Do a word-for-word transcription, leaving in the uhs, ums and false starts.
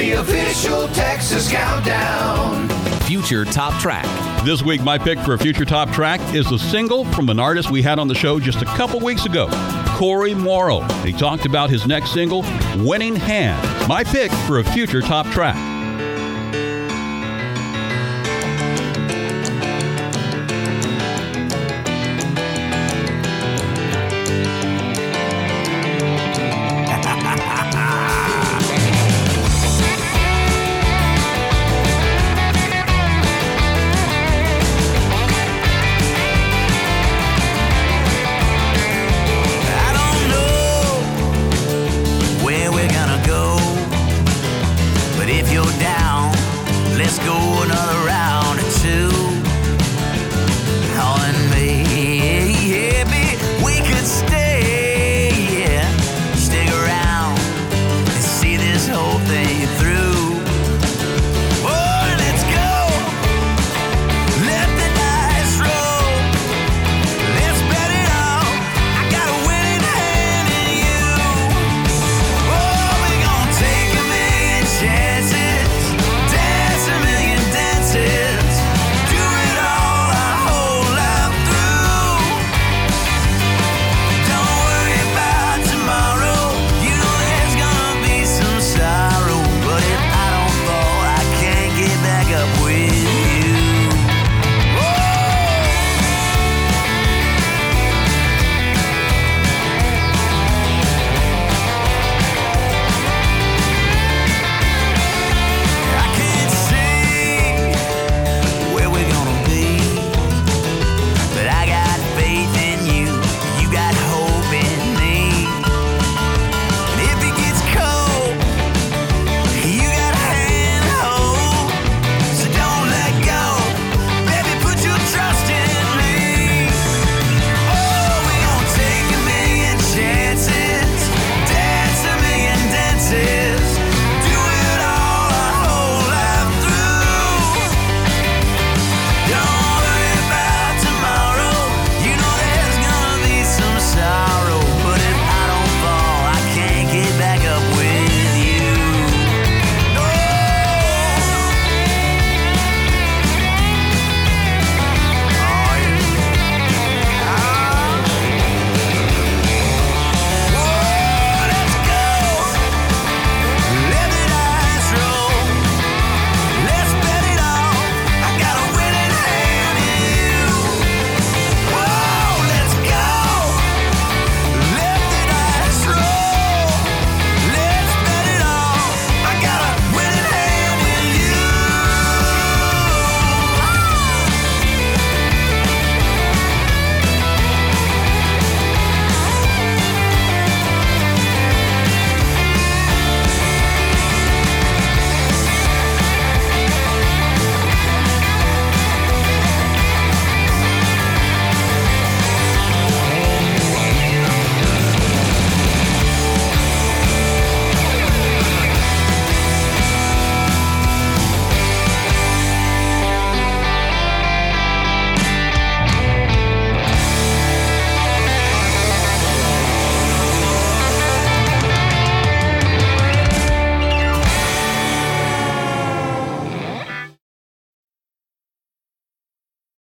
the official Texas Countdown. Future Top Track. This week, my pick for a future top track is a single from an artist we had on the show just a couple weeks ago, Corey Morrow. He talked about his next single, Winning Hand. My pick for a future top track. Whole thing